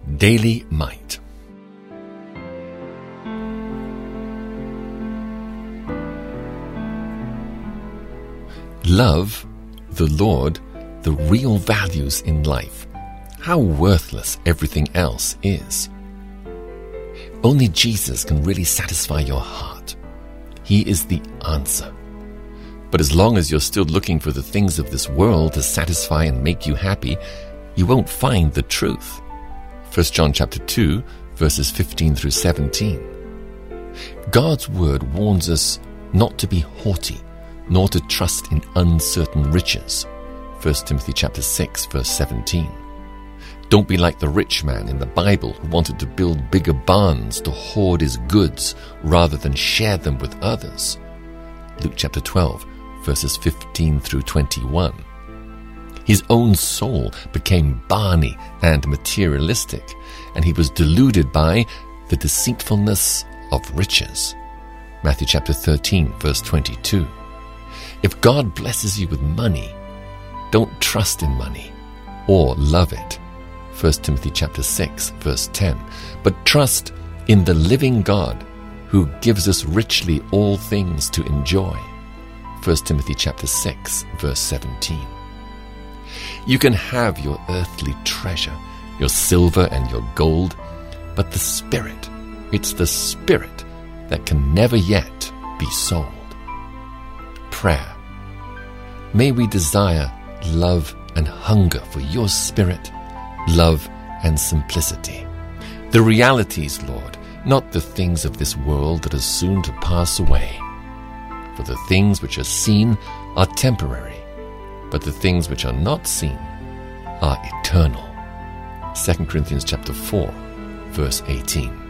Daily Might. Love, the Lord, the real values in life. How worthless everything else is. Only Jesus can really satisfy your heart. He is the answer. But as long as you're still looking for the things of this world to satisfy and make you happy, you won't find the truth. 1 John chapter 2, verses 15 through 17. God's word warns us not to be haughty, nor to trust in uncertain riches. 1 Timothy chapter 6, verse 17. Don't be like the rich man in the Bible who wanted to build bigger barns to hoard his goods rather than share them with others. Luke chapter 12, verses 15 through 21. His own soul became barny and materialistic, and he was deluded by the deceitfulness of riches. Matthew chapter 13, verse 22. If God blesses you with money, don't trust in money or love it. 1 Timothy chapter 6, verse 10. But trust in the living God who gives us richly all things to enjoy. 1 Timothy chapter 6, verse 17. You can have your earthly treasure, your silver and your gold, but the Spirit, it's the Spirit that can never yet be sold. Prayer. May we desire love and hunger for your Spirit, love and simplicity. The realities, Lord, not the things of this world that are soon to pass away. For the things which are seen are temporary, but the things which are not seen are eternal. 2 Corinthians chapter 4, verse 18.